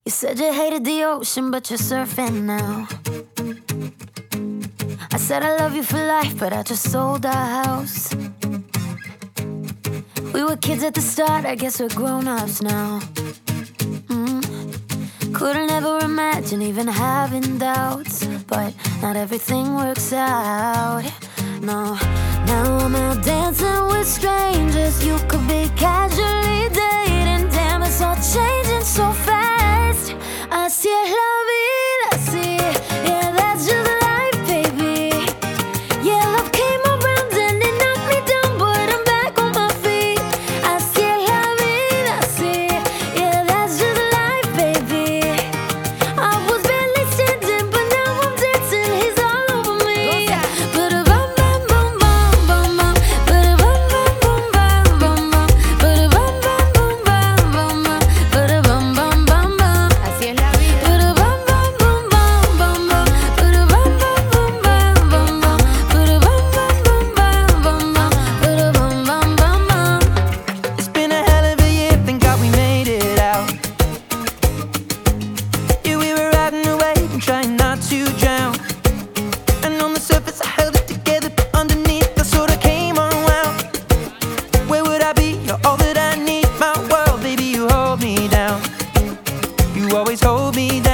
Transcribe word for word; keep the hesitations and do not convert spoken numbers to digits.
You said you hated the ocean, but you're surfing now. I said I love you for life, but I just sold our house. We were kids at the start, I guess we're grown-ups now. mm. Couldn't ever imagine even having doubts, but not everything works out. No, now I'm out dancing with strangers. You could be casually dating. Damn, it's all changing so fast. Así es la vida, así, yeah, that's just life, baby. Yeah, love came around and it knocked me down, but I'm back on my feet. Así es la vida, así, yeah, that's just life, baby. I was barely standing, but now I'm dancing. He's all over me. Ba-da-bum, bum, bum, bum, bum, bum. Ba-da-bum, bum, bum, bum, bum, bum. Ba-da-bum, bum, bum, bum, bum, bum. Ba-da-bum, bum, bum, bum. Así es la vida. Ba-da-bum, bum, bum, bum, bum, bum. Ba-da-bum, bum, bum, bum, bum, bum. Ba-da-bum, bum, bum, bum, bum, bum. Ba-da-bum, bum, bum, bum. It's been a hell of a year, thank God we made it out. Yeah, we were riding the wave and trying not to drown. And on the surface I held it together, but underneath I sort of came unwound. Where would I be? You're all that I need. My world, baby, you hold me down. You always hold me down.